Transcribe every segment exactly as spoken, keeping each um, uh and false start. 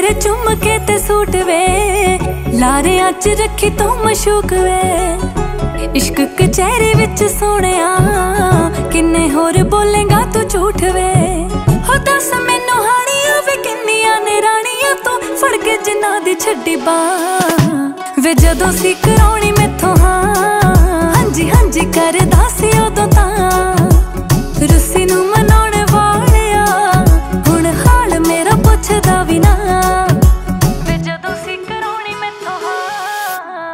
तेरे चुम के ते सूट वे, लारे अच रखी तू मशूक वे। इश्क कचहरी विच सोहणिया किन्ने होर बोलेगा तू झूठ वे। हो दस मैनू हानिया वे किन्नियां ने रानियां तू फड़ के जिन्ना दी छड्डी बांह वे। जदों सी कराउणी मैथों हाँ हांजी हांजी करदा सी उदों तां, रुस्सी नू मनाउण वालिया हुण हाल मेरा पुछदा वी ना वे। जदों सी कराउणी मैथों हाँ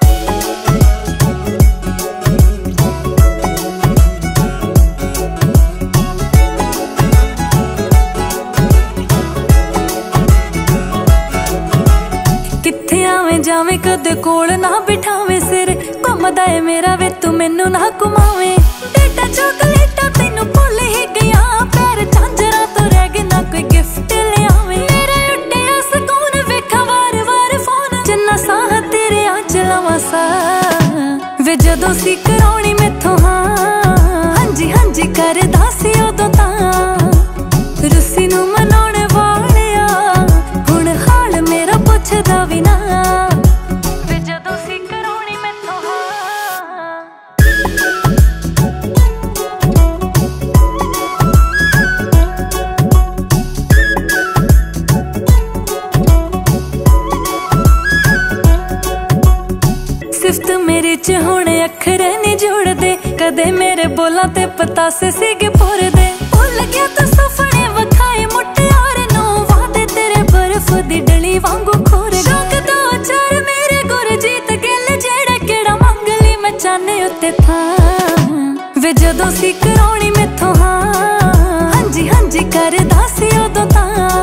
कित्थे आवें जावें कदे कोल ना बिठावें, सिर घुमदा ए मेरा वे तू मैनू ना घुमावें। डेटा चॉकलेटा तैनू भुल ही गया, पैर झांजरा तो रह गए ना कोई गिफ्ट ले आवें। मेरा लुटिया सकून वेखा वार वार फोन जिन्ना साह तेरे आ चलावां सा वे। जदों सी कराउणी मैथों हाँ हांजी हांजी करदा सी उदों तां, रुस्सी नू मनाउण वालिया हुण हाल मेरा पुछदा वी ना वे। जदों सी कराउणी मैथों हाँ सिफ्त मेरे च हुण अखर नहीं जुड़दे, कदे मेरे बोलां ते पतासे सीगे पुरदे। भुल गया तू सुपने वखाए मुटियार नू, वादे तेरे बर्फ दी डली वांगू खोर। शौक दो चार मेरे गुरजीत गिल जेड़ा केड़ा मंग ली मैं चाहने उत्ते था वे। जदों सी कराउणी मैथों हाँ हांजी हांजी करदा सी उदों तां,